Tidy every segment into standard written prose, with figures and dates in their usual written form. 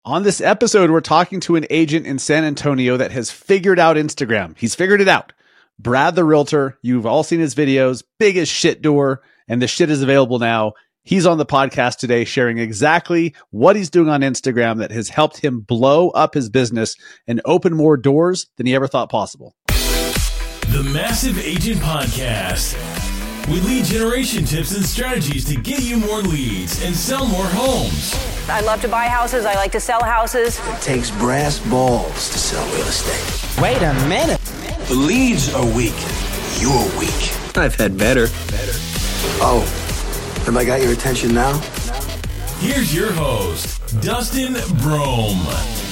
On this episode, we're talking to an agent in San Antonio that has figured out Instagram. He's figured it out. Brad the Realtor, you've all seen his videos, big as shit door, and the shit is available now. He's on the podcast today sharing exactly what he's doing on Instagram that has helped him blow up his business and open more doors than he ever thought possible. The Massive Agent Podcast. With lead generation tips and strategies to get you more leads and sell more homes. I love to buy houses. I like to sell houses. It takes brass balls to sell real estate. Wait a minute. The leads are weak. You're weak. I've had better. Oh, have I got your attention now? Here's your host, Dustin Brome.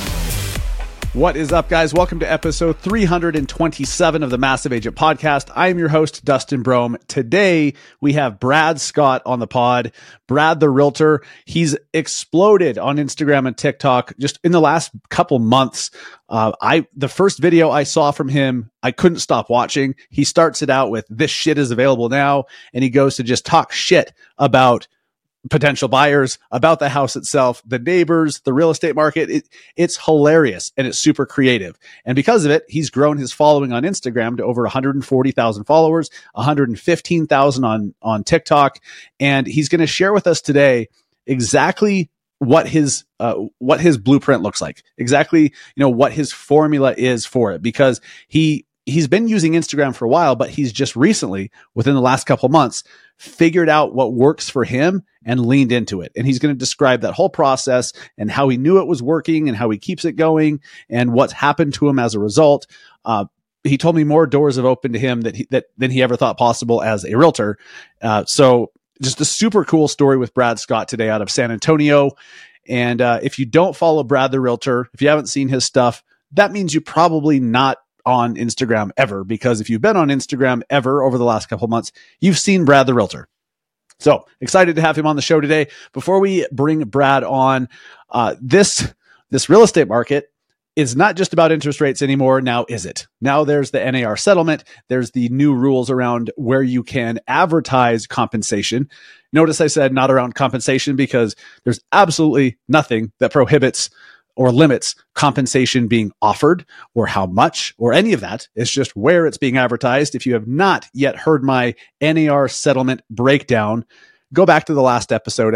What is up, guys? Welcome to episode 327 of the Massive Agent Podcast. I am your host, Dustin Brome. Today, we have Brad Scott on the pod. Brad the Realtor. He's exploded on Instagram and TikTok just in the last couple months. The first video I saw from him, I couldn't stop watching. He starts it out with, "This shit is available now," and he goes to just talk shit about potential buyers, about the house itself, the neighbors, the real estate market. It's hilarious and it's super creative. And because of it, he's grown his following on Instagram to over 140,000 followers, 115,000 on TikTok. And he's going to share with us today exactly what his blueprint looks like, exactly, what his formula is for it, because he's been using Instagram for a while, but he's just recently, within the last couple of months, figured out what works for him and leaned into it. And he's going to describe that whole process and how he knew it was working and how he keeps it going and what's happened to him as a result. He told me more doors have opened to him than he ever thought possible as a realtor. So just a super cool story with Brad Scott today out of San Antonio. And if you don't follow Brad the Realtor, if you haven't seen his stuff, that means you're probably not on Instagram ever, because if you've been on Instagram ever over the last couple of months, you've seen Brad the Realtor. So excited to have him on the show today. Before we bring Brad on, this real estate market is not just about interest rates anymore. Now, is it? Now there's the NAR settlement. There's the new rules around where you can advertise compensation. Notice I said not around compensation, because there's absolutely nothing that prohibits or limits compensation being offered or how much or any of that. It's just where it's being advertised. If you have not yet heard my NAR settlement breakdown, go back to the last episode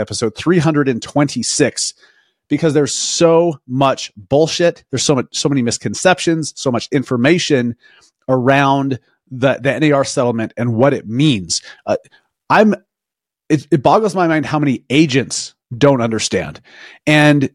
326, because there's so much bullshit. There's so many misconceptions, so much information around the NAR settlement and what it means. It boggles my mind how many agents don't understand. And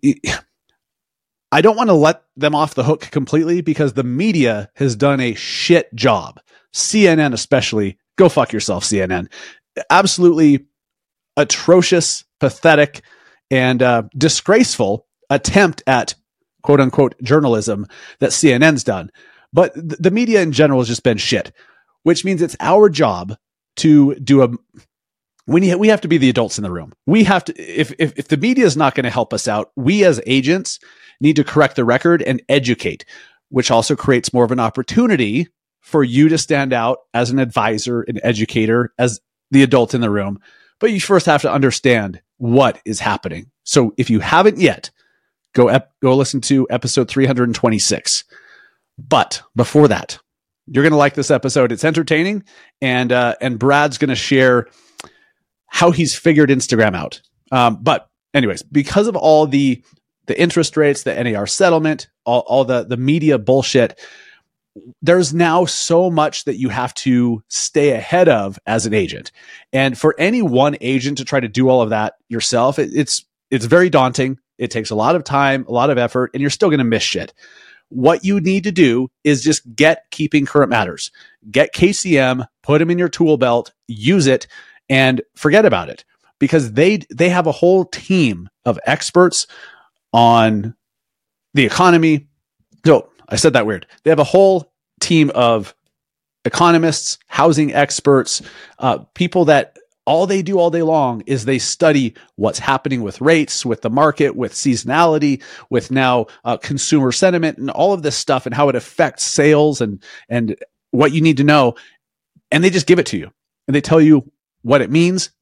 I don't want to let them off the hook completely, because the media has done a shit job. CNN especially. Go fuck yourself, CNN. Absolutely atrocious, pathetic, and disgraceful attempt at quote unquote journalism that CNN's done. But the media in general has just been shit, which means it's our job to do we have to be the adults in the room. We have to, if the media is not going to help us out, we as agents need to correct the record and educate, which also creates more of an opportunity for you to stand out as an advisor, an educator, as the adult in the room. But you first have to understand what is happening. So if you haven't yet, go listen to episode 326. But before that, you're going to like this episode. It's entertaining, and Brad's going to share how he's figured Instagram out. But anyways, because of all the interest rates, the NAR settlement, all the media bullshit, there's now so much that you have to stay ahead of as an agent. And for any one agent to try to do all of that yourself, it's very daunting. It takes a lot of time, a lot of effort, and you're still going to miss shit. What you need to do is just get Keeping Current Matters. Get KCM, put them in your tool belt, use it, and forget about it, because they have a whole team of experts on the economy. No, I said that weird. They have a whole team of economists, housing experts, people that all they do all day long is they study what's happening with rates, with the market, with seasonality, with now consumer sentiment, and all of this stuff, and how it affects sales and what you need to know. And they just give it to you, and they tell you what it means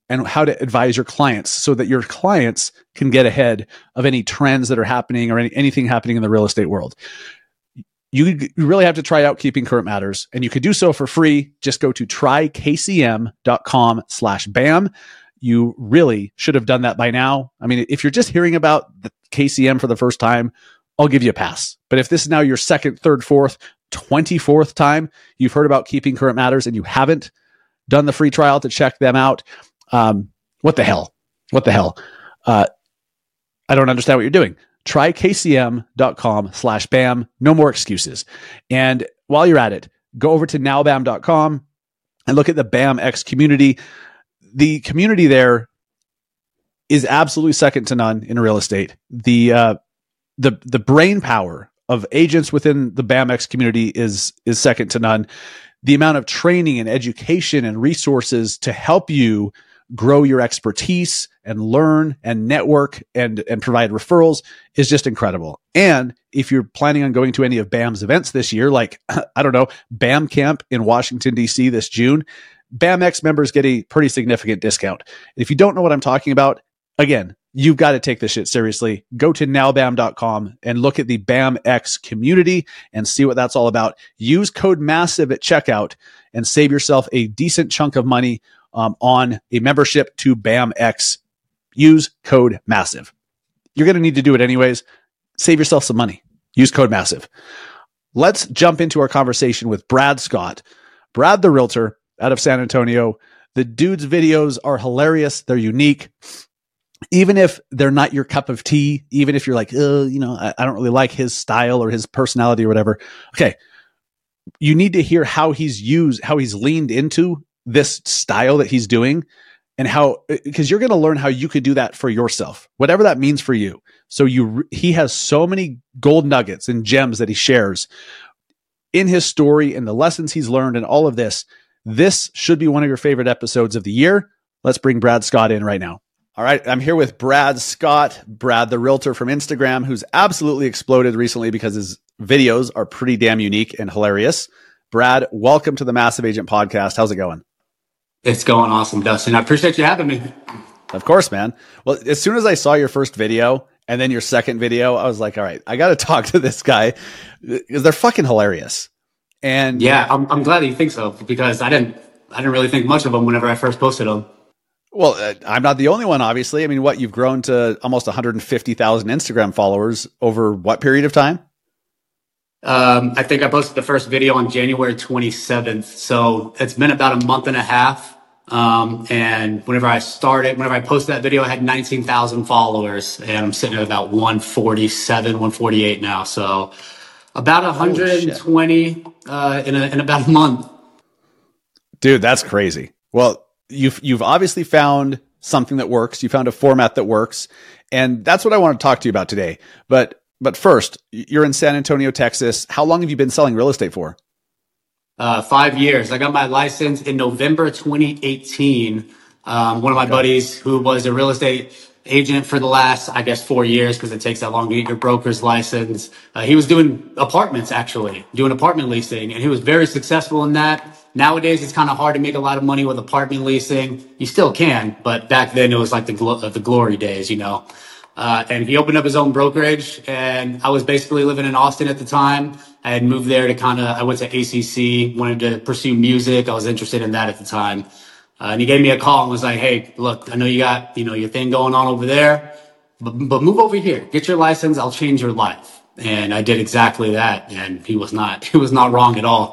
and how to advise your clients so that your clients can get ahead of any trends that are happening or anything happening in the real estate world. You really have to try out Keeping Current Matters, and you could do so for free. Just go to trykcm.com/BAM. You really should have done that by now. I mean, if you're just hearing about the KCM for the first time, I'll give you a pass. But if this is now your second, third, fourth, 24th time you've heard about Keeping Current Matters and you haven't done the free trial to check them out, what the hell? I don't understand what you're doing. Try kcm.com/BAM. No more excuses. And while you're at it, go over to nowbam.com and look at the BAMX community. The community there is absolutely second to none in real estate. The brain power of agents within the BAMX community is second to none. The amount of training and education and resources to help you grow your expertise and learn and network and provide referrals is just incredible. And if you're planning on going to any of BAM's events this year, like, I don't know, BAM Camp in Washington, D.C. this June, BAMX members get a pretty significant discount. If you don't know what I'm talking about, again, you've got to take this shit seriously. Go to nowbam.com and look at the BAMX community and see what that's all about. Use code MASSIVE at checkout and save yourself a decent chunk of money on a membership to BAMX. Use code MASSIVE. You're going to need to do it anyways. Save yourself some money. Use code MASSIVE. Let's jump into our conversation with Brad Scott. Brad the Realtor out of San Antonio. The dude's videos are hilarious. They're unique. Even if they're not your cup of tea, even if you're like, I don't really like his style or his personality or whatever. Okay. You need to hear how he's leaned into this style that he's doing and because you're going to learn how you could do that for yourself, whatever that means for you. So he has so many gold nuggets and gems that he shares in his story and the lessons he's learned and all of this. This should be one of your favorite episodes of the year. Let's bring Brad Scott in right now. All right, I'm here with Brad Scott, Brad the Realtor from Instagram, who's absolutely exploded recently because his videos are pretty damn unique and hilarious. Brad, welcome to the Massive Agent Podcast. How's it going? It's going awesome, Dustin. I appreciate you having me. Of course, man. Well, as soon as I saw your first video and then your second video, I was like, all right, I got to talk to this guy because they're fucking hilarious. And yeah, I'm glad that you think so because I didn't really think much of them whenever I first posted them. Well, I'm not the only one, obviously. I mean, you've grown to almost 150,000 Instagram followers over what period of time? I think I posted the first video on January 27th. So it's been about a month and a half. And whenever I posted that video, I had 19,000 followers and I'm sitting at about 147, 148 now. So about 120 in about a month. Dude, that's crazy. Well, you've obviously found something that works. You found a format that works. And that's what I want to talk to you about today. But first, you're in San Antonio, Texas. How long have you been selling real estate for? 5 years. I got my license in November 2018. One of my buddies who was a real estate agent for the last, 4 years, because it takes that long to get your broker's license. He was doing apartments, doing apartment leasing, and he was very successful in that. Nowadays, it's kind of hard to make a lot of money with apartment leasing. You still can, but back then it was like the glory days, And he opened up his own brokerage, and I was basically living in Austin at the time. I had moved there I went to ACC, wanted to pursue music. I was interested in that at the time. And he gave me a call and was like, hey, look, I know you got, your thing going on over there, but move over here, get your license. I'll change your life. And I did exactly that. And he was not wrong at all.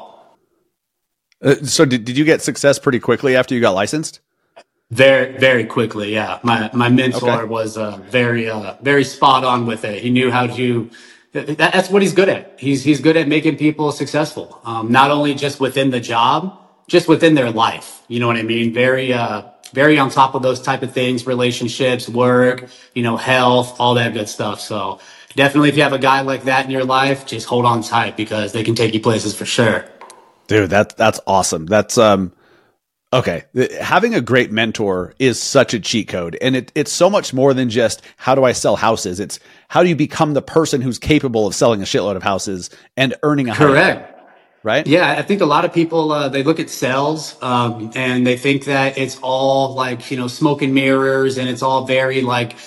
So did you get success pretty quickly after you got licensed? Very, very quickly. Yeah. My mentor was very spot on with it. He knew how to, that's what he's good at. He's good at making people successful. Not only just within the job, just within their life. You know what I mean? Very on top of those type of things, relationships, work, health, all that good stuff. So definitely if you have a guy like that in your life, just hold on tight because they can take you places for sure. Dude, that's awesome. That's, okay. Having a great mentor is such a cheat code, and it's so much more than just how do I sell houses? It's how do you become the person who's capable of selling a shitload of houses and earning a higher Correct. income, right? Yeah, I think a lot of people, they look at sales, and they think that it's all like, smoke and mirrors, and it's all very like,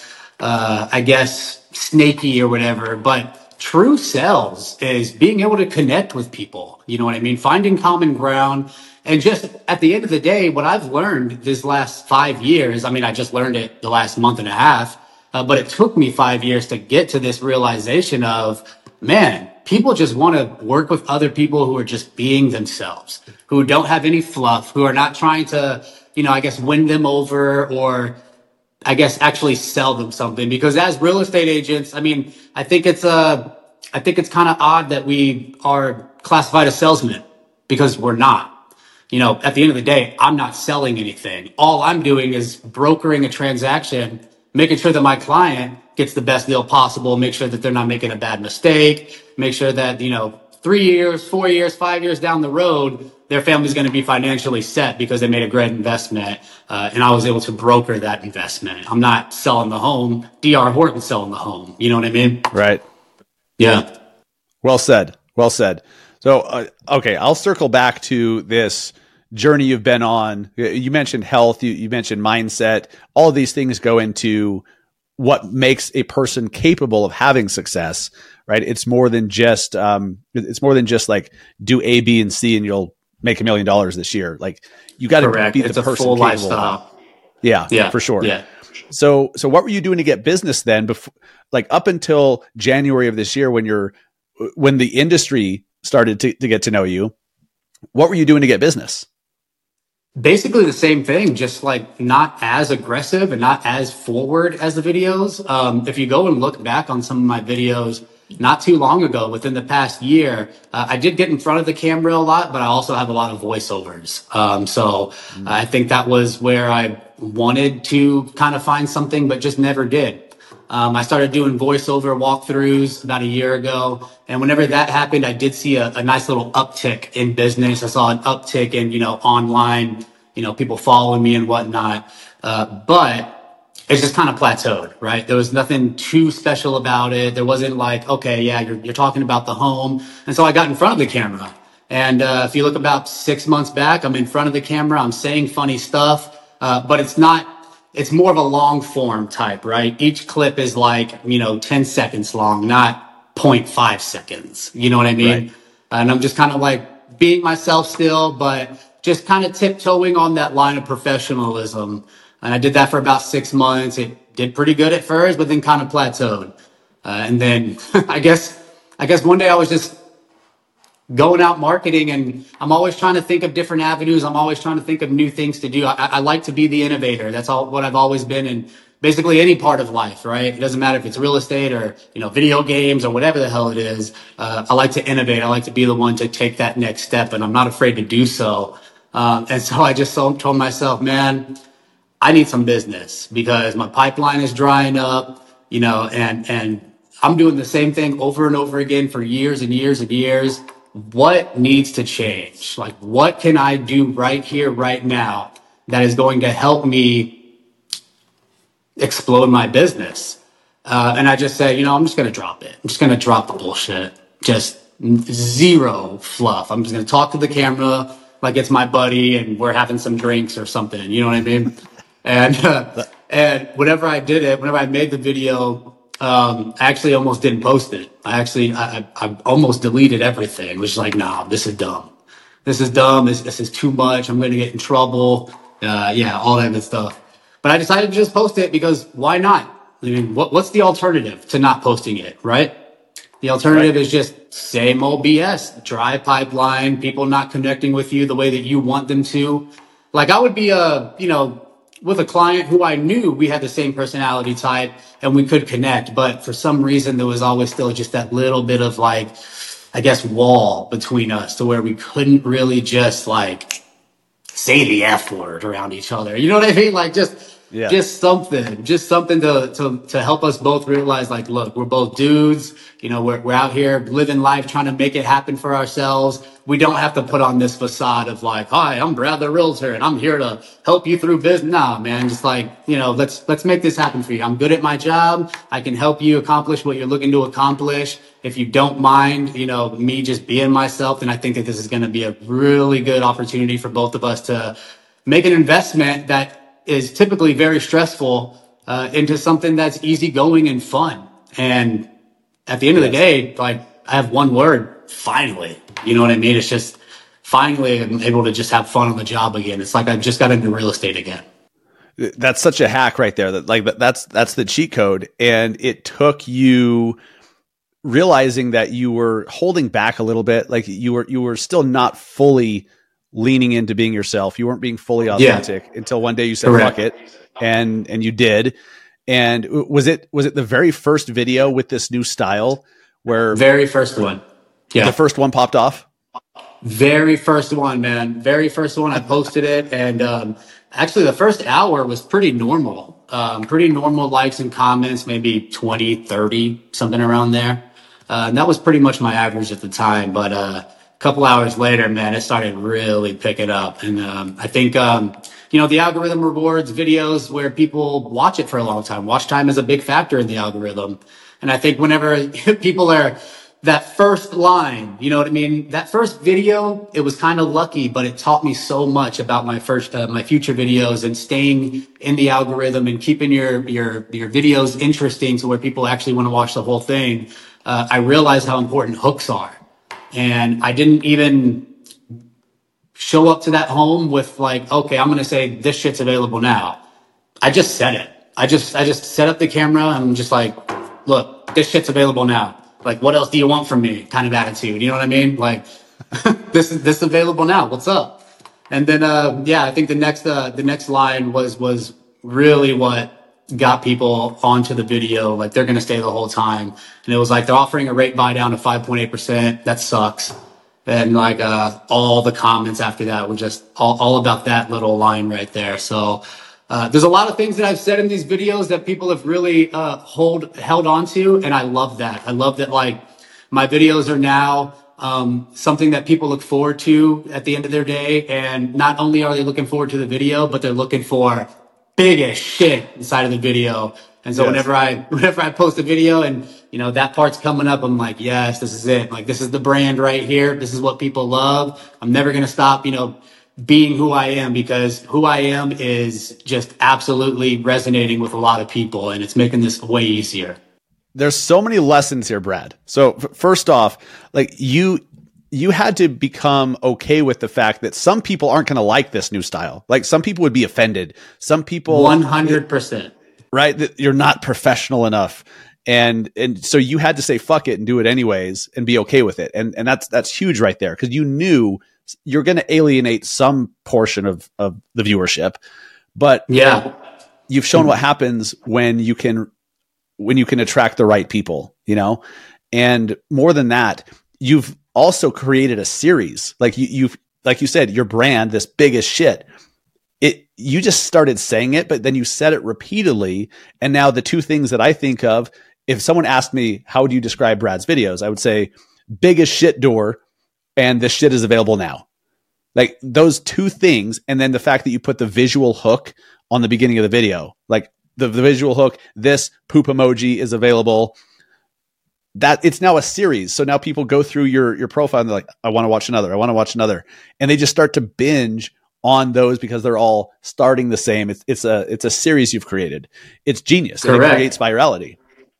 I guess, snaky or whatever. But true sales is being able to connect with people. You know what I mean? Finding common ground. And just at the end of the day, what I've learned this last 5 years, I mean, I just learned it the last month and a half, but it took me 5 years to get to this realization of, man, people just want to work with other people who are just being themselves, who don't have any fluff, who are not trying to, I guess, win them over or I guess actually sell them something. Because as real estate agents, I mean, I think it's kind of odd that we are classified as salesmen because we're not. At the end of the day, I'm not selling anything. All I'm doing is brokering a transaction, making sure that my client gets the best deal possible, make sure that they're not making a bad mistake, make sure that, 3 years, 4 years, 5 years down the road, their family's going to be financially set because they made a great investment. And I was able to broker that investment. I'm not selling the home. D.R. Horton's selling the home. You know what I mean? Right. Yeah. Well said. Well said. So, okay, I'll circle back to this journey you've been on. You mentioned health, you mentioned mindset. All of these things go into what makes a person capable of having success, right? It's more than just like do A, B, and C, and you'll make $1 million this year. Like you got to be the person full capable. Lifestyle. Yeah, for sure. Yeah. So what were you doing to get business then? Before, like up until January of this year, when the industry started to get to know you, what were you doing to get business? Basically the same thing, just like not as aggressive and not as forward as the videos. If you go and look back on some of my videos not too long ago, within the past year, I did get in front of the camera a lot, but I also have a lot of voiceovers. So I think that was where I wanted to kind of find something, but just never did. I started doing voiceover walkthroughs about a year ago. And whenever that happened, I did see a nice little uptick in business. I saw an uptick in, online, people following me and whatnot. But it's just kind of plateaued, right? There was nothing too special about it. There wasn't like, okay, yeah, you're talking about the home. And so I got in front of the camera. And if you look about 6 months back, I'm in front of the camera. I'm saying funny stuff, but it's more of a long form type, right? Each clip is like, 10 seconds long, not 0.5 seconds. You know what I mean? Right. And I'm just kind of like being myself still, but just kind of tiptoeing on that line of professionalism. And I did that for about 6 months. It did pretty good at first, but then kind of plateaued. And then I guess one day I was just going out marketing, and I'm always trying to think of different avenues. I'm always trying to think of new things to do. I like to be the innovator. That's all what I've always been in basically any part of life, right? It doesn't matter if it's real estate or, video games or whatever the hell it is. I like to innovate. I like to be the one to take that next step, and I'm not afraid to do so. And so I just told myself, man, I need some business because my pipeline is drying up, and I'm doing the same thing over and over again for years and years and years. What needs to change? Like, what can I do right here, right now that is going to help me explode my business? And I just said, I'm just going to drop it. I'm just going to drop the bullshit. Just zero fluff. I'm just going to talk to the camera like it's my buddy and we're having some drinks or something. You know what I mean? And whenever I made the video, I actually almost didn't post it. I almost deleted everything. It was like, nah, this is dumb. This is dumb. This is too much. I'm going to get in trouble. All that good stuff. But I decided to just post it because why not? I mean, what's the alternative to not posting it, right? The alternative is just same old BS, dry pipeline, people not connecting with you the way that you want them to. Like I would be with a client who I knew we had the same personality type and we could connect. But for some reason, there was always still just that little bit of like, I guess, wall between us to where we couldn't really just like say the F word around each other. You know what I mean? Like just Yeah. Just something to help us both realize, like, look, we're both dudes. You know, we're out here living life, trying to make it happen for ourselves. We don't have to put on this facade of like, hi, I'm Brad the Realtor and I'm here to help you through business. Nah, man, just like, you know, let's make this happen for you. I'm good at my job. I can help you accomplish what you're looking to accomplish. If you don't mind, you know, me just being myself, then I think that this is going to be a really good opportunity for both of us to make an investment that is typically very stressful into something that's easygoing and fun. And at the end of the day, like, I have one word: finally. You know what I mean? It's just finally I'm able to just have fun on the job again. It's like I just got into real estate again. That's such a hack right there. That's the cheat code. And it took you realizing that you were holding back a little bit. Like you were still not fully leaning into being yourself. You weren't being fully authentic until one day you said, Correct. fuck it. And you did. And was it the very first video with this new style where Very first one. Yeah. the first one popped off? Very first one, man. Very first one. I posted it. And actually, the first hour was pretty normal. Pretty normal likes and comments, maybe 20, 30, something around there. And that was pretty much my average at the time. But a couple hours later, man, it started really picking up. And I think, you know, the algorithm rewards videos where people watch it for a long time. Watch time is a big factor in the algorithm. And I think whenever people are that first line, you know what I mean? That first video, it was kind of lucky, but it taught me so much about my future videos and staying in the algorithm and keeping your videos interesting to where people actually want to watch the whole thing. I realized how important hooks are. And I didn't even show up to that home with like, okay, I'm going to say this shit's available now. I just said it. I just set up the camera and I'm just like, look, this shit's available now. Like, what else do you want from me? Kind of attitude. You know what I mean? Like, this is available now. What's up? And then, I think the next line was really what got people onto the video. Like, they're going to stay the whole time. And it was like, they're offering a rate buy down to 5.8%. That sucks. And like, all the comments after that were just all about that little line right there. So, there's a lot of things that I've said in these videos that people have really held on to, and I love that. I love that, like, my videos are now something that people look forward to at the end of their day, and not only are they looking forward to the video, but they're looking for big as shit inside of the video. And so whenever I post a video and, you know, that part's coming up, I'm like, yes, this is it. Like, this is the brand right here. This is what people love. I'm never going to stop, you know, being who I am, because who I am is just absolutely resonating with a lot of people, and it's making this way easier. There's so many lessons here, Brad. So first off, like you had to become okay with the fact that some people aren't going to like this new style. Like, some people would be offended. Some people 100%. Right? That you're not professional enough. And so you had to say, fuck it, and do it anyways and be okay with it. And that's huge right there. 'Cause you knew you're going to alienate some portion of the viewership, but you've shown what happens when you can attract the right people, you know? And more than that, you've also created a series. Like like you said, your brand, this big as shit, you just started saying it, but then you said it repeatedly. And now the two things that I think of, if someone asked me, how would you describe Brad's videos? I would say big as shit door, and this shit is available now. Like, those two things. And then the fact that you put the visual hook on the beginning of the video, like the visual hook, this poop emoji is available. That it's now a series. So now people go through your profile and they're like, I want to watch another. I want to watch another. And they just start to binge on those because they're all starting the same. It's a series you've created. It's genius. Correct. And it creates virality.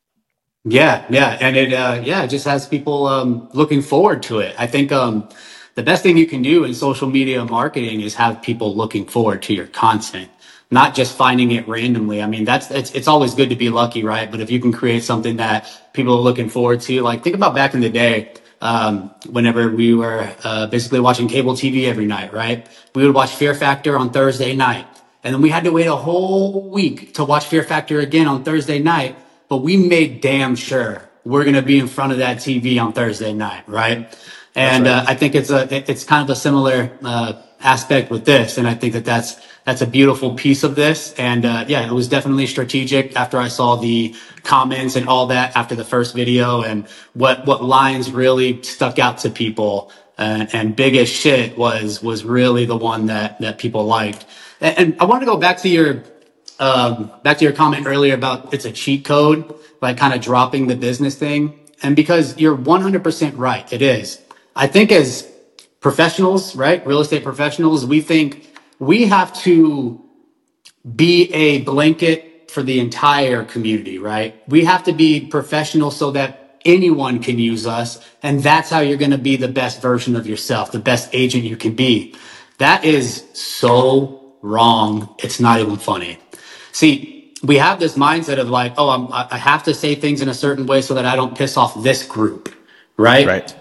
Yeah. And it just has people looking forward to it. I think the best thing you can do in social media marketing is have people looking forward to your content, not just finding it randomly. I mean, it's always good to be lucky, right? But if you can create something that people are looking forward to, like, think about back in the day, whenever we were basically watching cable TV every night, right? We would watch Fear Factor on Thursday night, and then we had to wait a whole week to watch Fear Factor again on Thursday night. But we made damn sure we're going to be in front of that TV on Thursday night, right? And I think it's kind of a similar aspect with this, and I think that's that's a beautiful piece of this. And yeah, it was definitely strategic after I saw the comments and all that after the first video, and what lines really stuck out to people. And biggest shit was really the one that people liked. And I want to go back to your comment earlier about it's a cheat code, like kind of dropping the business thing. And because you're 100% right, it is. I think as professionals, right, real estate professionals, we think we have to be a blanket for the entire community, right? We have to be professional so that anyone can use us. And that's how you're going to be the best version of yourself, the best agent you can be. That is so wrong. It's not even funny. See, we have this mindset of like, oh, I have to say things in a certain way so that I don't piss off this group, right? Right.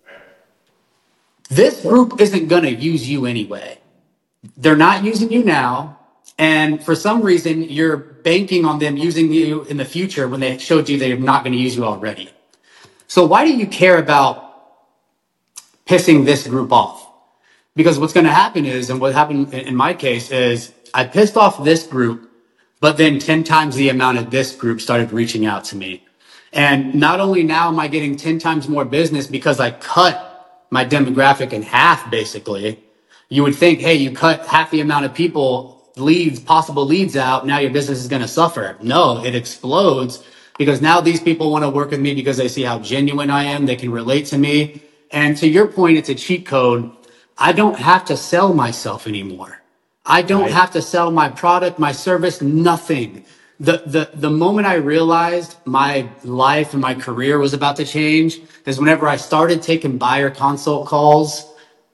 This group isn't going to use you anyway. They're not using you now. And for some reason, you're banking on them using you in the future when they showed you they're not going to use you already. So why do you care about pissing this group off? Because what's going to happen is, and what happened in my case is, I pissed off this group, but then 10 times the amount of this group started reaching out to me. And not only now am I getting 10 times more business because I cut my demographic in half, basically. You would think, hey, you cut half the amount of people, possible leads out, now your business is going to suffer. No, it explodes because now these people want to work with me because they see how genuine I am. They can relate to me. And to your point, it's a cheat code. I don't have to sell myself anymore. I don't have to sell my product, my service, nothing. The moment I realized my life and my career was about to change is whenever I started taking buyer consult calls,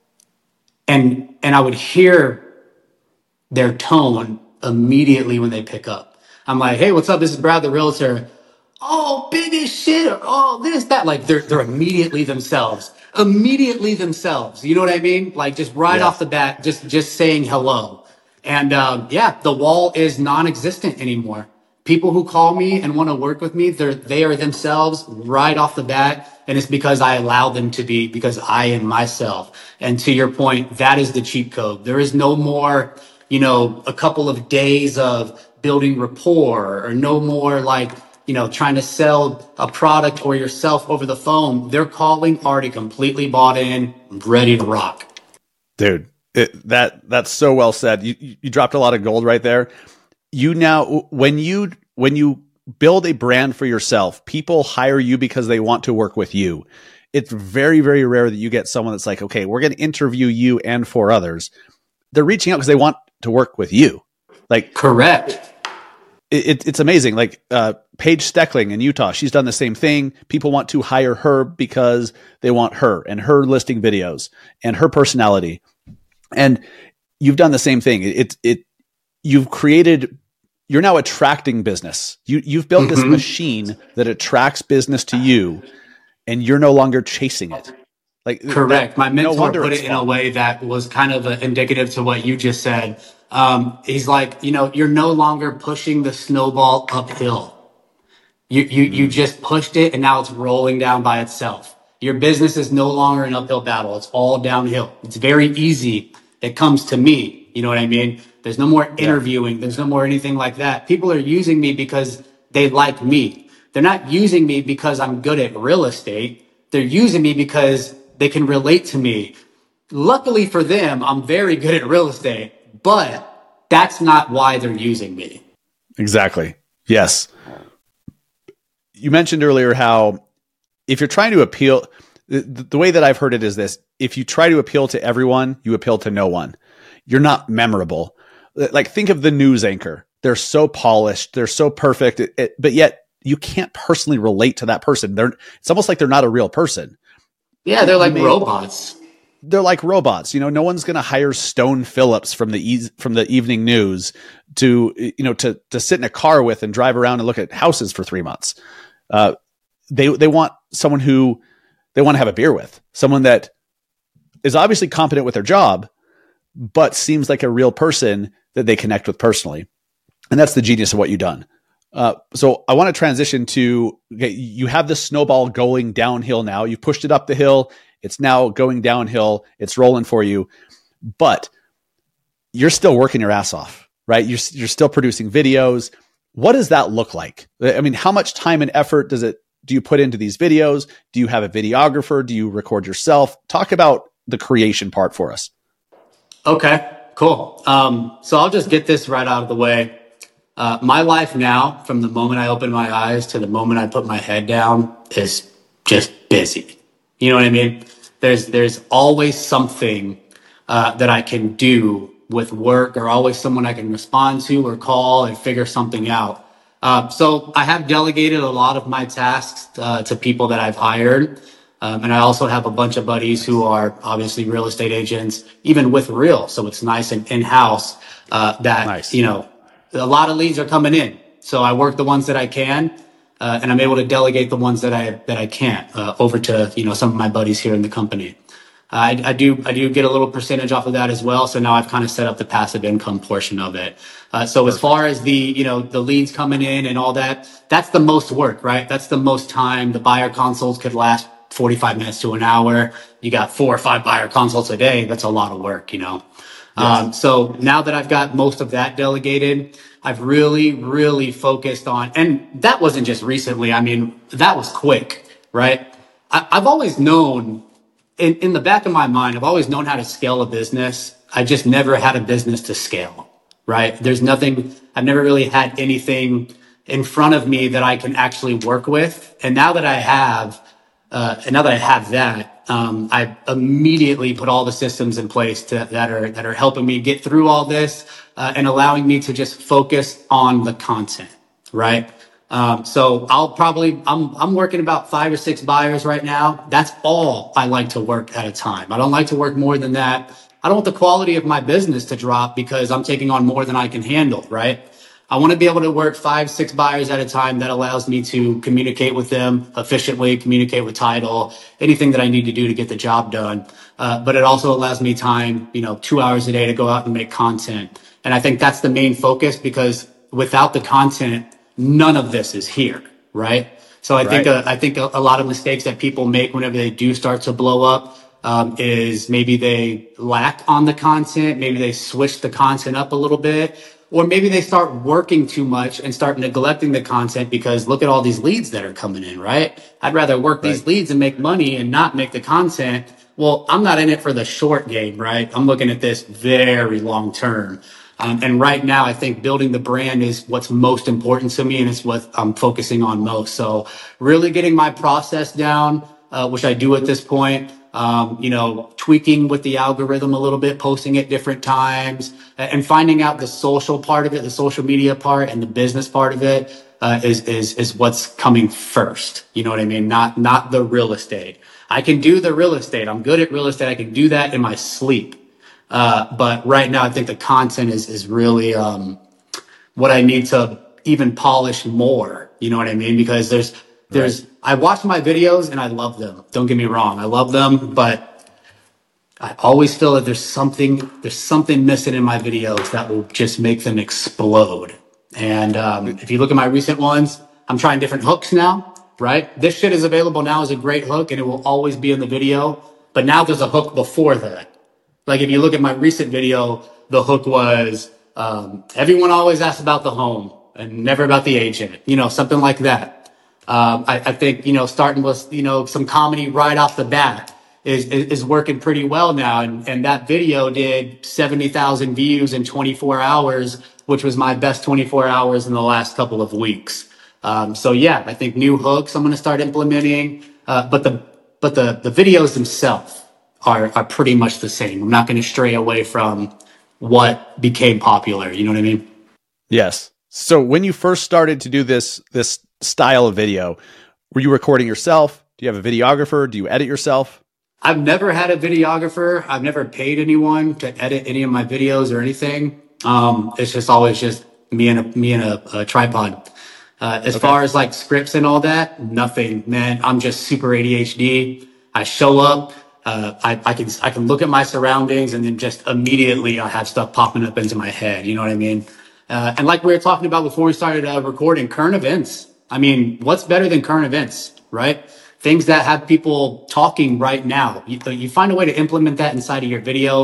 and I would hear their tone immediately when they pick up. I'm like, hey, what's up? This is Brad, the realtor. Oh, big as shit. Or, oh, this, that. Like they're immediately themselves. Immediately themselves. You know what I mean? Like just right off the bat, just saying hello. And yeah, the wall is non-existent anymore. People who call me and want to work with me, they are themselves right off the bat. And it's because I allow them to be, because I am myself. And to your point, that is the cheat code. There is no more, a couple of days of building rapport, or no more like, trying to sell a product or yourself over the phone. They're calling already completely bought in, ready to rock. Dude, that's so well said. You dropped a lot of gold right there. You now, when you build a brand for yourself, people hire you because they want to work with you. It's very, very rare that you get someone that's like, okay, we're going to interview you and 4 others. They're reaching out because they want to work with you. Like, correct. It's amazing. Like Paige Steckling in Utah, she's done the same thing. People want to hire her because they want her and her listing videos and her personality. And you've done the same thing. You're now attracting business. You've built this machine that attracts business to you, and you're no longer chasing it. Like, correct. My mentor put it in a way that was kind of indicative to what you just said. He's like, you're no longer pushing the snowball uphill. You just pushed it and now it's rolling down by itself. Your business is no longer an uphill battle. It's all downhill. It's very easy. It comes to me. You know what I mean? There's no more interviewing. There's no more anything like that. People are using me because they like me. They're not using me because I'm good at real estate. They're using me because they can relate to me. Luckily for them, I'm very good at real estate, but that's not why they're using me. Exactly. Yes. You mentioned earlier how if you're trying to appeal, the way that I've heard it is this: if you try to appeal to everyone, you appeal to no one. You're not memorable. Like, think of the news anchor. They're so polished. They're so perfect, but yet you can't personally relate to that person. It's almost like they're not a real person. Yeah, they're like robots. They're like robots. No one's going to hire Stone Phillips from the evening news to sit in a car with and drive around and look at houses for 3 months. They want someone who they want to have a beer with, someone that is obviously competent with their job, but seems like a real person that they connect with personally. And that's the genius of what you've done. So I want to transition to, okay, you have this snowball going downhill now. You've pushed it up the hill. It's now going downhill. It's rolling for you. But you're still working your ass off, right? You're still producing videos. What does that look like? I mean, how much time and effort do you put into these videos? Do you have a videographer? Do you record yourself? Talk about the creation part for us. Okay, cool. So I'll just get this right out of the way. My life now, from the moment I open my eyes to the moment I put my head down, is just busy. You know what I mean? There's always something that I can do with work, or always someone I can respond to or call and figure something out. So I have delegated a lot of my tasks to people that I've hired. And I also have a bunch of buddies who are obviously real estate agents, even with Real. So it's nice and in-house that, Nice. you know, a lot of leads are coming in. So I work the ones that I can, and I'm able to delegate the ones that I can't over to, you know, some of my buddies here in the company. I do get a little percentage off of that as well. So now I've kind of set up the passive income portion of it. So as far as the leads coming in and all that, that's the most work, right? That's the most time. The buyer consults could last 45 minutes to an hour. You got 4 or 5 buyer consults a day. That's a lot of work, you know? Yes. So now that I've got most of that delegated, I've really focused on, and that wasn't just recently. I mean, that was quick, right? I've always known, in the back of my mind, I've always known how to scale a business. I just never had a business to scale, right? I've never really had anything in front of me that I can actually work with. And now that I have that, I immediately put all the systems in place that are helping me get through all this, and allowing me to just focus on the content, right? So I'm working about 5 or 6 buyers right now. That's all I like to work at a time. I don't like to work more than that. I don't want the quality of my business to drop because I'm taking on more than I can handle, right? I want to be able to work 5, 6 buyers at a time. That allows me to communicate with them efficiently, communicate with title, anything that I need to do to get the job done. But it also allows me time, 2 hours a day to go out and make content. And I think that's the main focus, because without the content, none of this is here, right? So I think a lot of mistakes that people make whenever they do start to blow up is maybe they lack on the content, maybe they switch the content up a little bit, or maybe they start working too much and start neglecting the content because look at all these leads that are coming in, right? I'd rather work these leads and make money and not make the content. Well, I'm not in it for the short game, right? I'm looking at this very long term. And right now, I think building the brand is what's most important to me, and it's what I'm focusing on most. So really getting my process down, which I do at this point, tweaking with the algorithm a little bit, posting at different times, and finding out the social part of it, the social media part and the business part of it, is what's coming first. You know what I mean? Not the real estate. I can do the real estate. I'm good at real estate. I can do that in my sleep. But right now I think the content is really, what I need to even polish more. You know what I mean? Because I watch my videos and I love them. Don't get me wrong. I love them, but I always feel that there's something missing in my videos that will just make them explode. And, if you look at my recent ones, I'm trying different hooks now, right? This shit is available now as a great hook, and it will always be in the video. But now there's a hook before that. Like if you look at my recent video, the hook was, everyone always asks about the home and never about the agent, something like that. I think, starting with, some comedy right off the bat is working pretty well now. And that video did 70,000 views in 24 hours, which was my best 24 hours in the last couple of weeks. So yeah, I think new hooks I'm going to start implementing. But the videos themselves are pretty much the same. I'm not going to stray away from what became popular. You know what I mean? Yes. So when you first started to do this style of video, were you recording yourself? Do you have a videographer? Do you edit yourself? I've never had a videographer. I've never paid anyone to edit any of my videos or anything. It's just always just me and a tripod. As far as like scripts and all that, nothing, man. I'm just super ADHD. I show up. I can look at my surroundings and then just immediately I have stuff popping up into my head. You know what I mean? And like we were talking about before we started recording, current events. I mean, what's better than current events, right? Things that have people talking right now. You find a way to implement that inside of your video,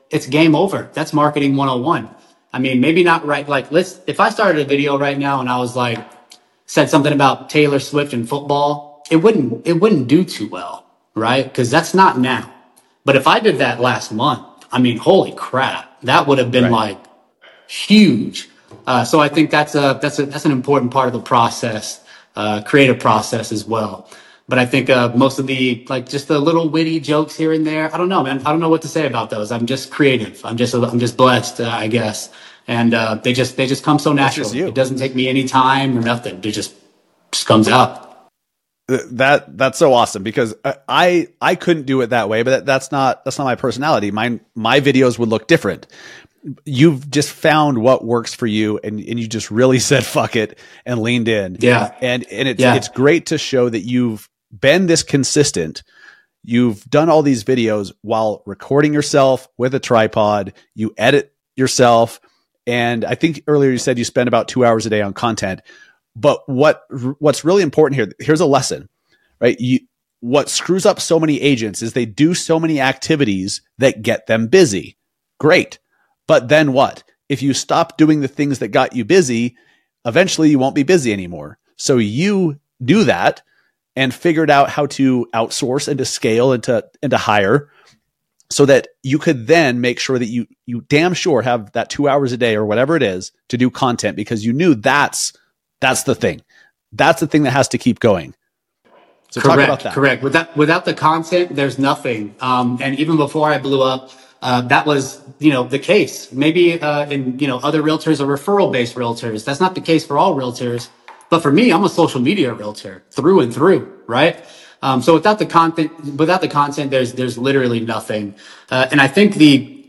it's game over. That's marketing 101. I mean, maybe not right. Like, if I started a video right now and I was like, said something about Taylor Swift and football, it wouldn't do too well, right? Because that's not now. But if I did that last month, I mean, holy crap, that would have been like huge. So I think that's an important part of the process, creative process as well. But I think most of the just the little witty jokes here and there, I don't know, man. I don't know what to say about those. I'm just creative. I'm just blessed, I guess. And they just come so naturally. It doesn't take me any time or nothing. It just comes out. That's so awesome, because I couldn't do it that way, but that's not my personality. My videos would look different. You've just found what works for you, and you just really said fuck it and leaned in. Yeah. And it's great to show that you've been this consistent. You've done all these videos while recording yourself with a tripod. You edit yourself. And I think earlier you said you spend about 2 hours a day on content. But what's really important here, here's a lesson, right? What screws up so many agents is they do so many activities that get them busy. Great. But then what? If you stop doing the things that got you busy, eventually you won't be busy anymore. So you do that and figured out how to outsource and to scale and to hire, so that you could then make sure that you damn sure have that 2 hours a day or whatever it is to do content, because you knew that's the thing. That's the thing that has to keep going. So talk about that. Correct. Without the content, there's nothing. And even before I blew up, that was, the case. Maybe in, other realtors are referral-based realtors. That's not the case for all realtors. But for me, I'm a social media realtor through and through, right? So without the content, there's literally nothing. And I think the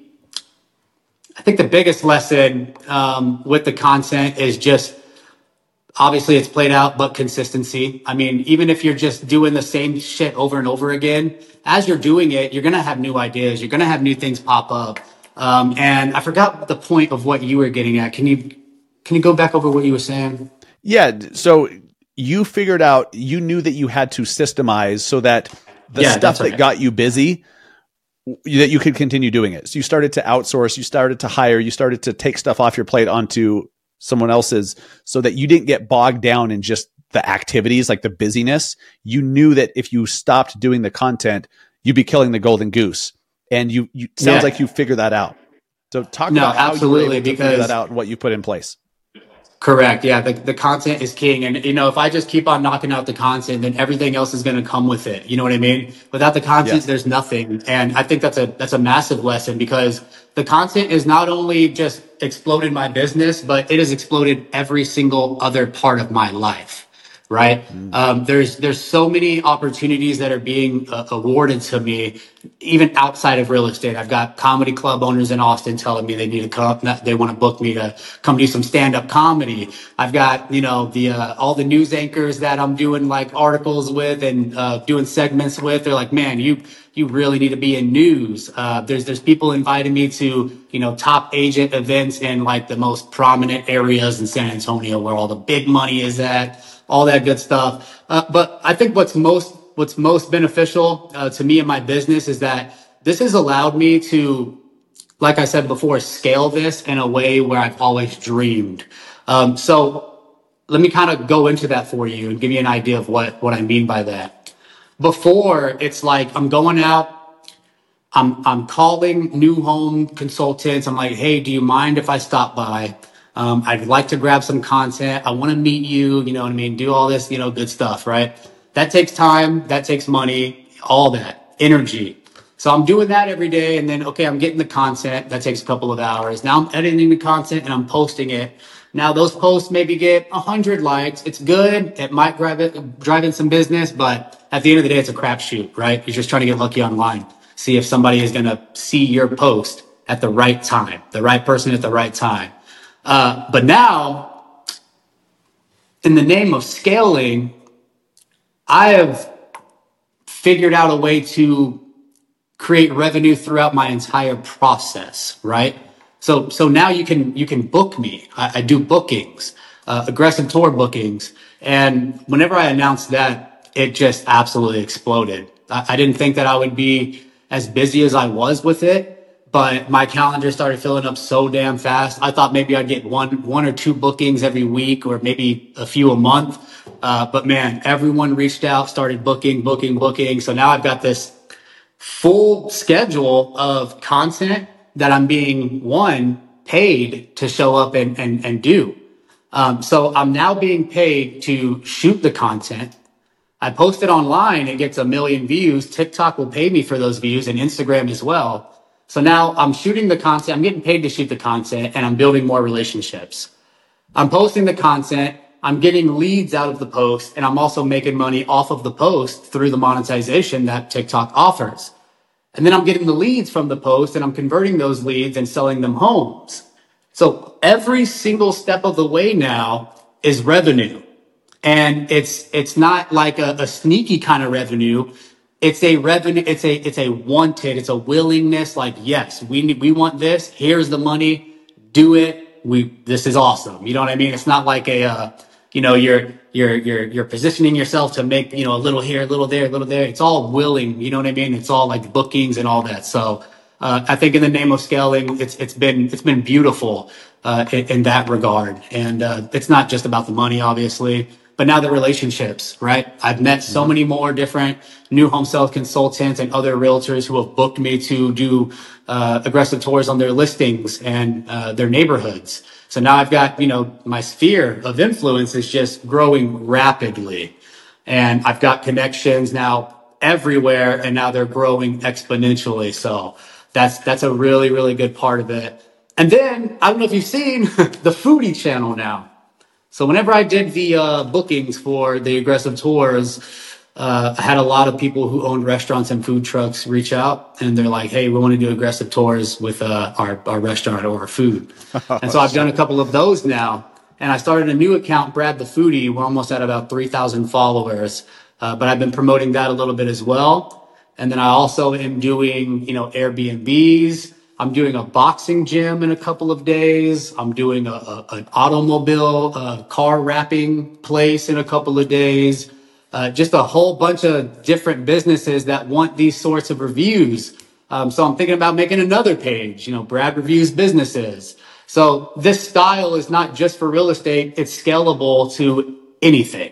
biggest lesson with the content is just, obviously it's played out, but consistency. I mean, even if you're just doing the same shit over and over again, as you're doing it, you're going to have new ideas. You're going to have new things pop up. And I forgot the point of what you were getting at. Can you go back over what you were saying? Yeah. So you figured out, you knew that you had to systemize so that the stuff that got you busy, that you could continue doing it. So you started to outsource, you started to hire, you started to take stuff off your plate onto someone else's, so that you didn't get bogged down in just the activities, like the busyness. You knew that if you stopped doing the content, you'd be killing the golden goose. And you sounds like you figured that out. So talk about how you were able to figure that out and what you put in place. Correct. Yeah. The content is king. And, if I just keep on knocking out the content, then everything else is going to come with it. You know what I mean? Without the content, there's nothing. And I think that's a massive lesson, because the content is not only just exploded my business, but it has exploded every single other part of my life. Right. There's so many opportunities that are being awarded to me, even outside of real estate. I've got comedy club owners in Austin telling me they need to come, they want to book me to come do some stand-up comedy. I've got, all the news anchors that I'm doing like articles with and doing segments with. They're like, man, you really need to be in news. There's people inviting me to, top agent events in like the most prominent areas in San Antonio, where all the big money is at. All that good stuff. But I think what's most beneficial to me and my business is that this has allowed me to, like I said before, scale this in a way where I've always dreamed. So let me kind of go into that for you and give you an idea of what I mean by that. Before, it's like I'm going out, I'm calling new home consultants. I'm like, hey, do you mind if I stop by? I'd like to grab some content. I want to meet you, you know what I mean? Do all this, good stuff, right? That takes time. That takes money, all that energy. So I'm doing that every day. And then, okay, I'm getting the content. That takes a couple of hours. Now I'm editing the content and I'm posting it. Now those posts maybe get 100 likes. It's good. It might drive in some business, but at the end of the day, it's a crapshoot, right? You're just trying to get lucky online. See if somebody is going to see your post at the right time, the right person at the right time. But now, in the name of scaling, I have figured out a way to create revenue throughout my entire process, right? So now you can book me. I do bookings, aggressive tour bookings. And whenever I announced that, it just absolutely exploded. I didn't think that I would be as busy as I was with it. but my calendar started filling up so damn fast. I thought maybe I'd get one or two bookings every week, or maybe a few a month. But man, everyone reached out, started booking. So now I've got this full schedule of content that I'm being paid to show up and do. So I'm now being paid to shoot the content. I post it online, it gets 1 million views. TikTok will pay me for those views, and Instagram as well. So now I'm shooting the content, I'm getting paid to shoot the content, and I'm building more relationships. I'm posting the content, I'm getting leads out of the post, and I'm also making money off of the post through the monetization that TikTok offers. And then I'm getting the leads from the post, and I'm converting those leads and selling them homes. So every single step of the way now is revenue. And it's not like a sneaky kind of revenue. It's a revenue. It's a wanted. It's a willingness. Like, yes, we want this. Here's the money. Do it. This is awesome. You know what I mean? It's not like you're positioning yourself to make, a little here, a little there, a little there. It's all willing. You know what I mean? It's all like bookings and all that. So, I think in the name of scaling, it's been beautiful, in that regard. And, it's not just about the money, obviously, but now the relationships, right? I've met so many more different new home sales consultants and other realtors who have booked me to do aggressive tours on their listings and their neighborhoods. So now I've got, my sphere of influence is just growing rapidly. And I've got connections now everywhere, and now they're growing exponentially. So that's a really, really good part of it. And then, I don't know if you've seen the foodie channel now. So whenever I did the bookings for the aggressive tours, I had a lot of people who owned restaurants and food trucks reach out, and they're like, hey, we want to do aggressive tours with our restaurant or our food. And so I've done a couple of those now. And I started a new account, Brad the Foodie. We're almost at about 3,000 followers. But I've been promoting that a little bit as well. And then I also am doing, Airbnbs. I'm doing a boxing gym in a couple of days. I'm doing an automobile car wrapping place in a couple of days. Just a whole bunch of different businesses that want these sorts of reviews. So I'm thinking about making another page, Brad Reviews Businesses. So this style is not just for real estate. It's scalable to anything.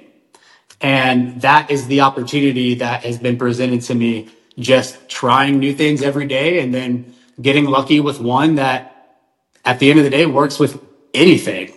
And that is the opportunity that has been presented to me, just trying new things every day and then getting lucky with one that at the end of the day works with anything.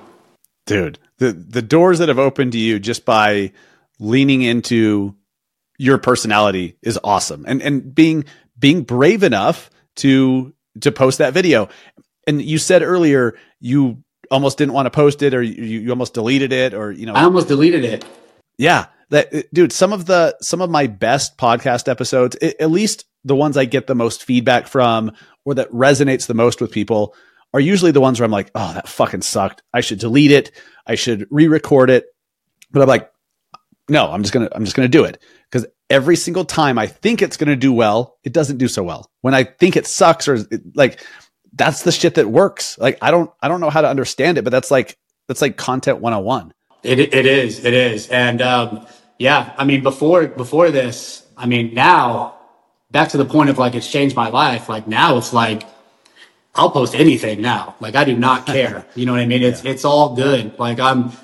Dude, the doors that have opened to you just by leaning into your personality is awesome. And being brave enough to post that video. And you said earlier you almost didn't want to post it, or you almost deleted it, or I almost deleted it. Yeah, dude, some of my best podcast episodes, at least the ones I get the most feedback from or that resonates the most with people, are usually the ones where I'm like, oh, that fucking sucked. I should delete it. I should re-record it. But I'm like, no, I'm just gonna do it, because every single time I think it's gonna do well, it doesn't do so well. When I think it sucks, or that's the shit that works. Like, I don't know how to understand it, but that's like content 101. It is. And, yeah, I mean, before this, I mean, now back to the point of like, it's changed my life. Like now it's like, I'll post anything now. Like, I do not care. You know what I mean? It's all good. Like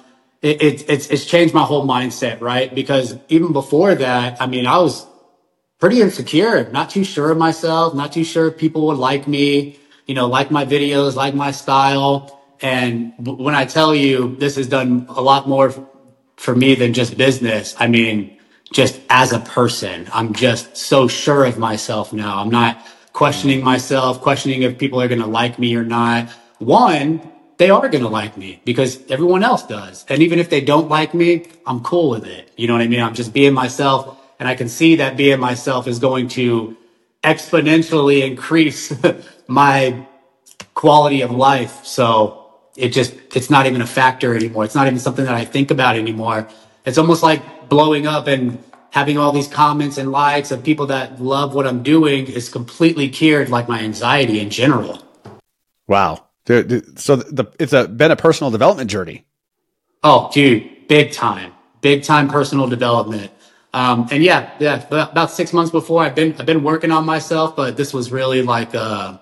it's changed my whole mindset, right? Because even before that, I mean, I was pretty insecure, not too sure of myself, not too sure if people would like me, like my videos, like my style. And when I tell you this has done a lot more for me than just business, I mean, just as a person, I'm just so sure of myself now. I'm not questioning myself, questioning if people are going to like me or not. One, they are going to like me because everyone else does. And even if they don't like me, I'm cool with it. You know what I mean? I'm just being myself. And I can see that being myself is going to exponentially increase my quality of life. So it's not even a factor anymore. It's not even something that I think about anymore. It's almost like blowing up and having all these comments and likes of people that love what I'm doing is completely cured like my anxiety in general. Wow. So it's been a personal development journey. Oh, dude, big time personal development. And about 6 months before I've been working on myself, but this was really like,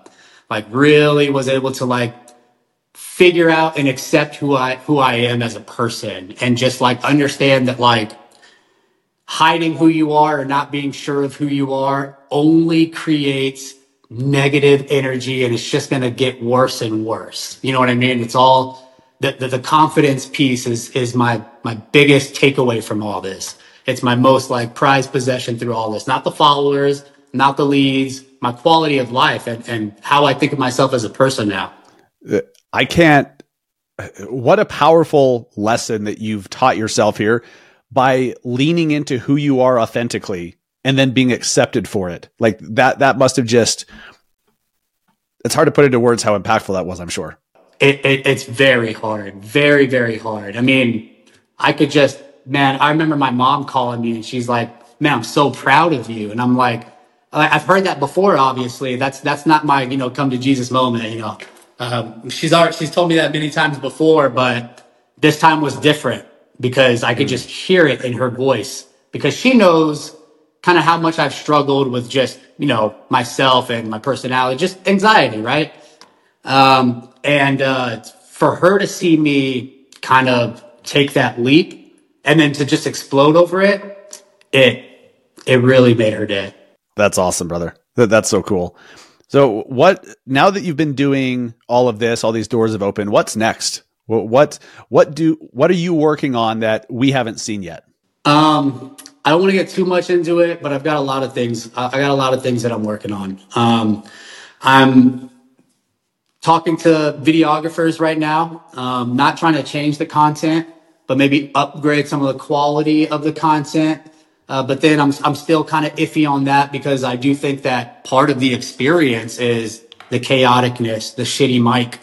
like really was able to like figure out and accept who I am as a person, and just like understand that like hiding who you are or not being sure of who you are only creates negative energy, and it's just going to get worse and worse. You know what I mean? It's all the confidence piece is my biggest takeaway from all this. It's my most like prized possession through all this, not the followers, not the leads, my quality of life, and how I think of myself as a person now. I can't, what a powerful lesson that you've taught yourself here by leaning into who you are authentically and then being accepted for it. Like that must have just, it's hard to put into words how impactful that was, I'm sure. It's very hard, very, very hard. I mean, I remember my mom calling me and she's like, man, I'm so proud of you. And I'm like, I've heard that before, obviously. That's not my, come to Jesus moment, She's told me that many times before, but this time was different because I could just hear it in her voice, because she knows kind of how much I've struggled with just, myself and my personality, just anxiety, right? For her to see me kind of take that leap and then to just explode over it, it really made her day. That's awesome, brother. That's so cool. So now that you've been doing all of this, all these doors have opened, what's next? What are you working on that we haven't seen yet? I don't want to get too much into it, but I've got a lot of things. I got a lot of things that I'm working on. I'm talking to videographers right now, not trying to change the content, but maybe upgrade some of the quality of the content. But then I'm still kind of iffy on that, because I do think that part of the experience is the chaoticness, the shitty mic,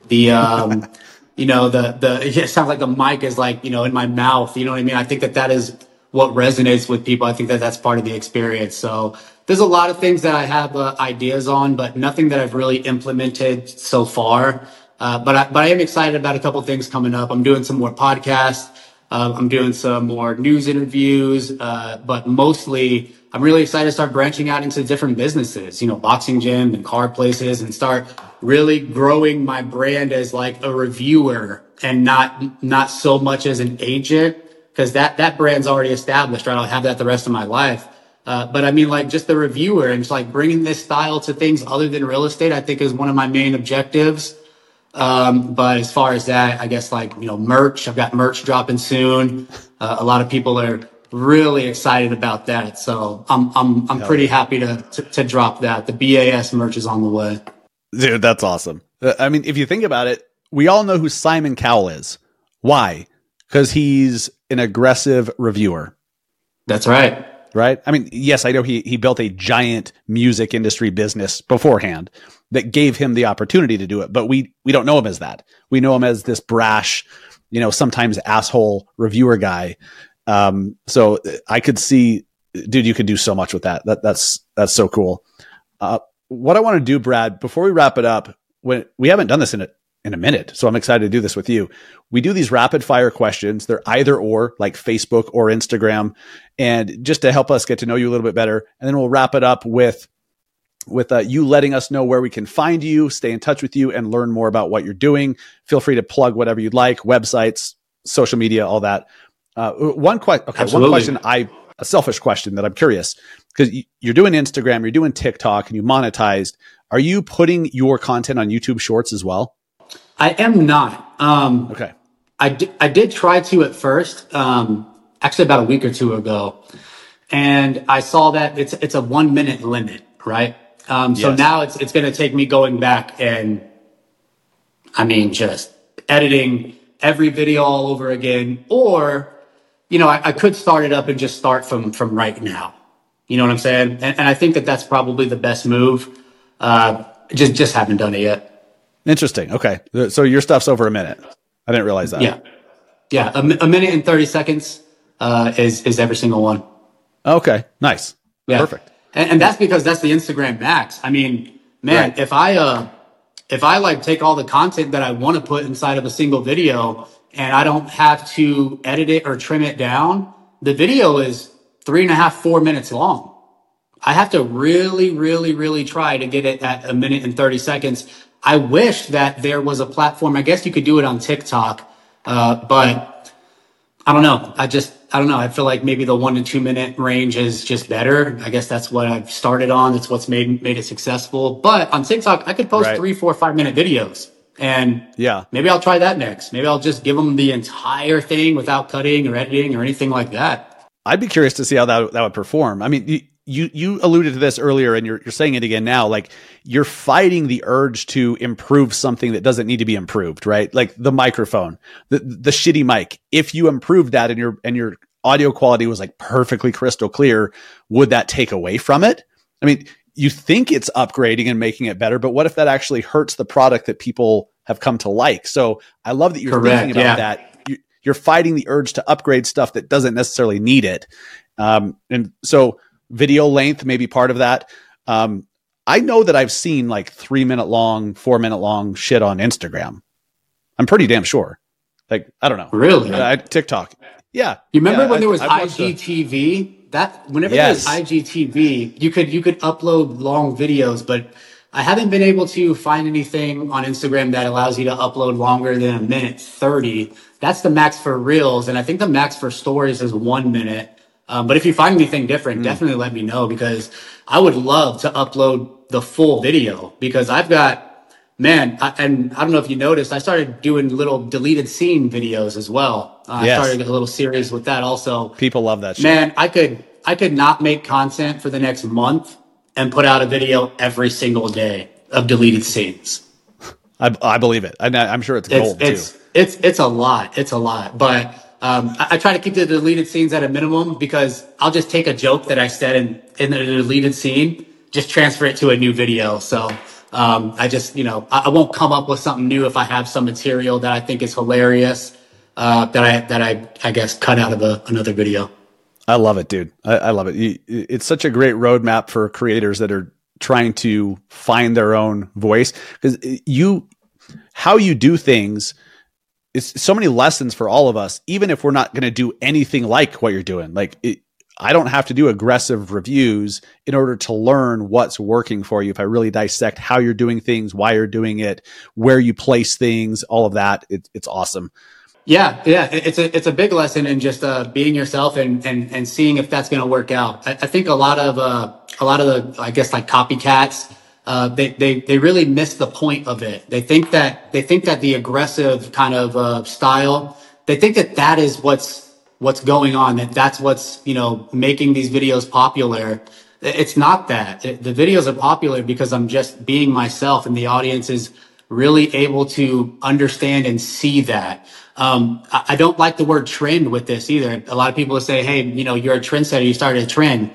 it sounds like the mic is like, in my mouth, you know what I mean? I think that is what resonates with people. I think that that's part of the experience. So there's a lot of things that I have ideas on, but nothing that I've really implemented so far. But I am excited about a couple things coming up. I'm doing some more podcasts. I'm doing some more news interviews, but mostly I'm really excited to start branching out into different businesses, boxing gym and car places, and start really growing my brand as like a reviewer and not so much as an agent, because that brand's already established, right? I'll have that the rest of my life. But I mean, like just the reviewer, and just like bringing this style to things other than real estate, I think is one of my main objectives. But as far as that, I guess merch, I've got merch dropping soon. A lot of people are really excited about that. So I'm pretty happy to drop that. The BAS merch is on the way. Dude, that's awesome. I mean, if you think about it, we all know who Simon Cowell is. Why? Because he's an aggressive reviewer. That's right. Right? I mean, yes, I know he built a giant music industry business beforehand that gave him the opportunity to do it, but we don't know him as that. We know him as this brash, sometimes asshole reviewer guy. So I could see, dude, you could do so much with that. That's so cool. What I want to do, Brad, before we wrap it up, when we haven't done this in a minute, so I'm excited to do this with you. We do these rapid fire questions. They're either or, like Facebook or Instagram, and just to help us get to know you a little bit better. And then we'll wrap it up with you letting us know where we can find you, stay in touch with you, and learn more about what you're doing. Feel free to plug whatever you'd like, websites, social media, all that. One question, a selfish question that I'm curious, because you're doing Instagram, you're doing TikTok, and you monetized. Are you putting your content on YouTube Shorts as well? I am not. Okay. I did try to at first, actually about a week or two ago, and I saw that it's a 1 minute limit, right? So now it's going to take me going back and, just editing every video all over again. Or, I could start it up and just start from right now. You know what I'm saying? And I think that that's probably the best move. Just haven't done it yet. Interesting. Okay. So your stuff's over a minute. I didn't realize that. Yeah. A minute and 30 seconds is every single one. Okay. Nice. Yeah. Perfect. And that's because that's the Instagram max. I mean, man, right. If I like take all the content that I want to put inside of a single video and I don't have to edit it or trim it down, the video is 3.5, 4 minutes long. I have to really, really, really try to get it at 1 minute and 30 seconds. I wish that there was a platform. I guess you could do it on TikTok, but I don't know. I don't know. I feel like maybe the 1 to 2 minute range is just better. I guess that's what I've started on. That's what's made it successful. But on TikTok, I could post Right. 3, 4, 5 minute videos. And Yeah. maybe I'll try that next. Maybe I'll just give them the entire thing without cutting or editing or anything like that. I'd be curious to see how that would perform. I mean, you alluded to this earlier, and you're saying it again now. Like, you're fighting the urge to improve something that doesn't need to be improved, right? Like the microphone, the shitty mic. If you improved that and your audio quality was like perfectly crystal clear, would that take away from it? I mean, you think it's upgrading and making it better, but what if that actually hurts the product that people have come to like? So I love that you're Correct, thinking about that. You're fighting the urge to upgrade stuff that doesn't necessarily need it. And so video length may be part of that. I know that I've seen like 3 minute long, 4 minute long shit on Instagram. I'm pretty damn sure. Like, I don't know. Really? TikTok. Yeah. You remember Yeah, when there was I've watched IGTV? Whenever Yes. there was IGTV, you could upload long videos, but I haven't been able to find anything on Instagram that allows you to upload longer than 1 minute 30. That's the max for Reels, and I think the max for Stories is 1 minute. But if you find anything different, definitely let me know, because I would love to upload the full video, because I've got, and I don't know if you noticed, I started doing little deleted scene videos as well. Yes. I started a little series with that also. People love that shit. Man, I could not make content for the next month and put out a video every single day of deleted scenes. I believe it. I'm sure it's gold too. It's a lot. It's a lot. But I try to keep the deleted scenes at a minimum, because I'll just take a joke that I said in the deleted scene, just transfer it to a new video. So I won't come up with something new if I have some material that I think is hilarious, that I guess cut out of another video. I love it, dude. I love it. It's such a great roadmap for creators that are trying to find their own voice, because how you do things is so many lessons for all of us, even if we're not going to do anything like what you're doing. Like, I don't have to do aggressive reviews in order to learn what's working for you. If I really dissect how you're doing things, why you're doing it, where you place things, all of that, it's awesome. Yeah. It's a big lesson in just being yourself and seeing if that's going to work out. I think a lot of the, I guess, like copycats, they really miss the point of it. They think that the aggressive kind of style, they think that is what's going on, that's what's, making these videos popular. It's not that. The videos are popular because I'm just being myself, and the audience is really able to understand and see that. I don't like the word trend with this either. A lot of people say, hey, you're a trendsetter, you started a trend.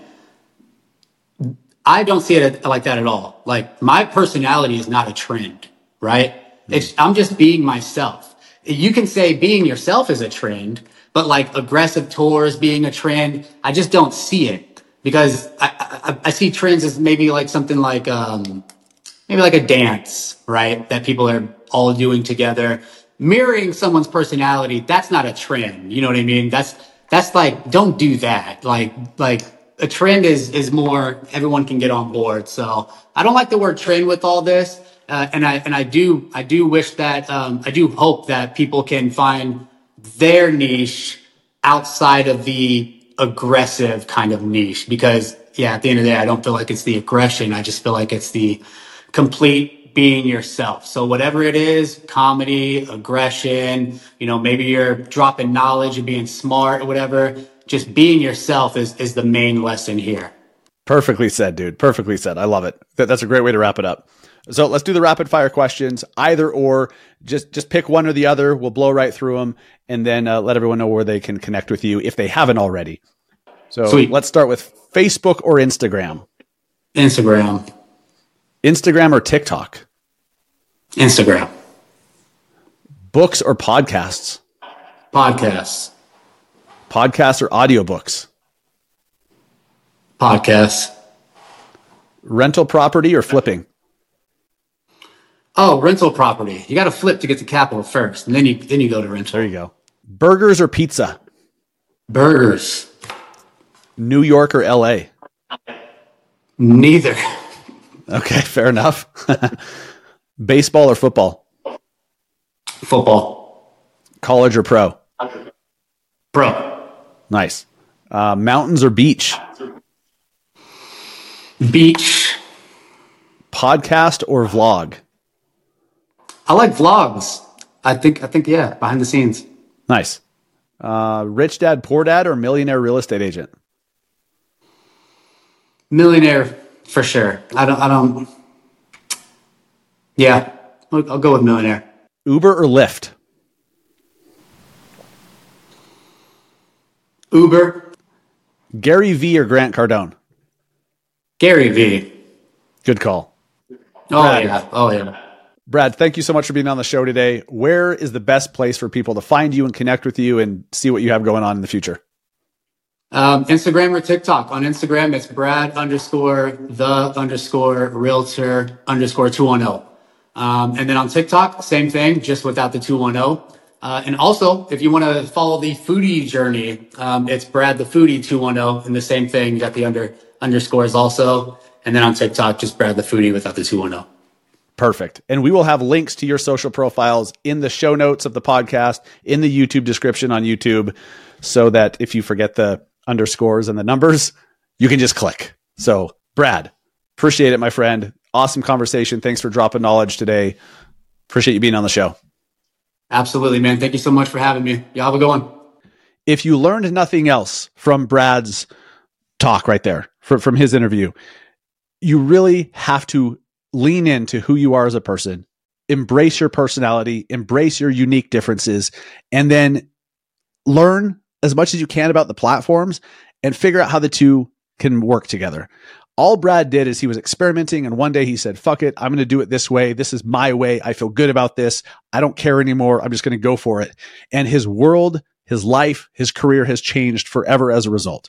I don't see it like that at all. Like, my personality is not a trend, right? I'm just being myself. You can say being yourself is a trend, but like aggressive tours being a trend, I just don't see it, because I see trends as maybe like something like, maybe like a dance, right? That people are all doing together. Mirroring someone's personality, that's not a trend. You know what I mean? That's like, don't do that. Like a trend is more, everyone can get on board. So I don't like the word trend with all this. And I do wish that, I do hope that people can find their niche outside of the aggressive kind of niche, because at the end of the day, I don't feel like it's the aggression. I just feel like it's the complete being yourself. So whatever it is, comedy, aggression, maybe you're dropping knowledge and being smart or whatever, just being yourself is the main lesson here. Perfectly said, dude. Perfectly said. I love it. That's a great way to wrap it up. So let's do the rapid fire questions, either or. Just pick one or the other. We'll blow right through them, and then let everyone know where they can connect with you if they haven't already. So Sweet. Let's start with Facebook or Instagram. Instagram. Instagram or TikTok? Instagram. Books or podcasts? Podcasts. Podcasts or audiobooks? Podcasts. Rental property or flipping? Oh, rental property. You got to flip to get to capital first, and then you go to rental. There you go. Burgers or pizza? Burgers. New York or LA? Neither. Okay, fair enough. Baseball or football? Football. College or pro? Pro. Nice. Mountains or beach? Beach. Podcast or vlog? I like vlogs. I think, yeah, behind the scenes. Nice. Rich dad, poor dad, or millionaire real estate agent? Millionaire for sure. I don't. Yeah, I'll go with millionaire. Uber or Lyft? Uber. Gary Vee or Grant Cardone? Gary Vee. Good call. Oh yeah. Brad, thank you so much for being on the show today. Where is the best place for people to find you and connect with you and see what you have going on in the future? Instagram or TikTok. On Instagram, it's Brad_the_realtor_210. And then on TikTok, same thing, just without the 210. And also, if you want to follow the foodie journey, it's Brad the Foodie 210, and the same thing, you got the underscores also. And then on TikTok, just Brad the Foodie without the 210. Perfect. And we will have links to your social profiles in the show notes of the podcast, in the YouTube description on YouTube, so that if you forget the underscores and the numbers, you can just click. So, Brad, appreciate it, my friend. Awesome conversation. Thanks for dropping knowledge today. Appreciate you being on the show. Absolutely, man. Thank you so much for having me. Y'all have a good one. If you learned nothing else from Brad's talk right there, from his interview, you really have to lean into who you are as a person, embrace your personality, embrace your unique differences, and then learn as much as you can about the platforms and figure out how the two can work together. All Brad did is he was experimenting, and one day he said, fuck it, I'm going to do it this way. This is my way. I feel good about this. I don't care anymore. I'm just going to go for it. And his world, his life, his career has changed forever as a result.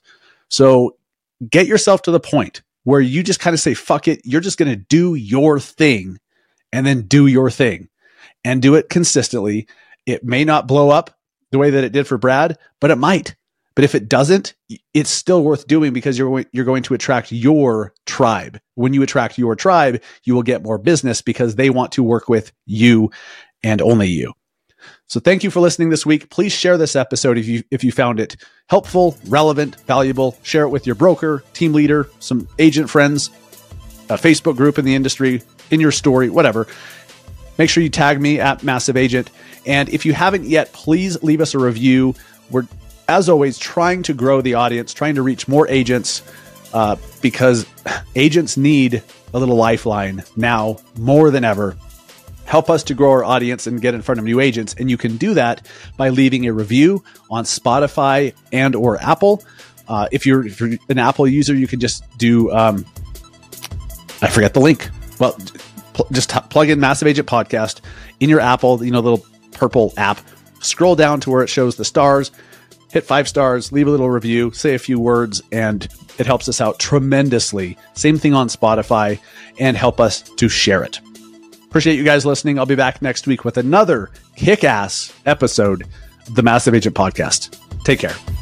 So get yourself to the point where you just kind of say, fuck it, you're just going to do your thing, and then do your thing and do it consistently. It may not blow up the way that it did for Brad, but it might. But if it doesn't, it's still worth doing because you're going to attract your tribe. When you attract your tribe, you will get more business because they want to work with you and only you. So thank you for listening this week. Please share this episode if you found it helpful, relevant, valuable. Share it with your broker, team leader, some agent friends, a Facebook group in the industry, in your story, whatever. Make sure you tag me at Massive Agent. And if you haven't yet, please leave us a review. We're, as always, trying to grow the audience, trying to reach more agents because agents need a little lifeline now more than ever. Help us to grow our audience and get in front of new agents. And you can do that by leaving a review on Spotify and or Apple. If you're an Apple user, you can just do, I forget the link. Well, just plug in Massive Agent Podcast in your Apple, the little purple app. Scroll down to where it shows the stars, hit 5 stars, leave a little review, say a few words, and it helps us out tremendously. Same thing on Spotify, and help us to share it. Appreciate you guys listening. I'll be back next week with another kick-ass episode of the Massive Agent Podcast. Take care.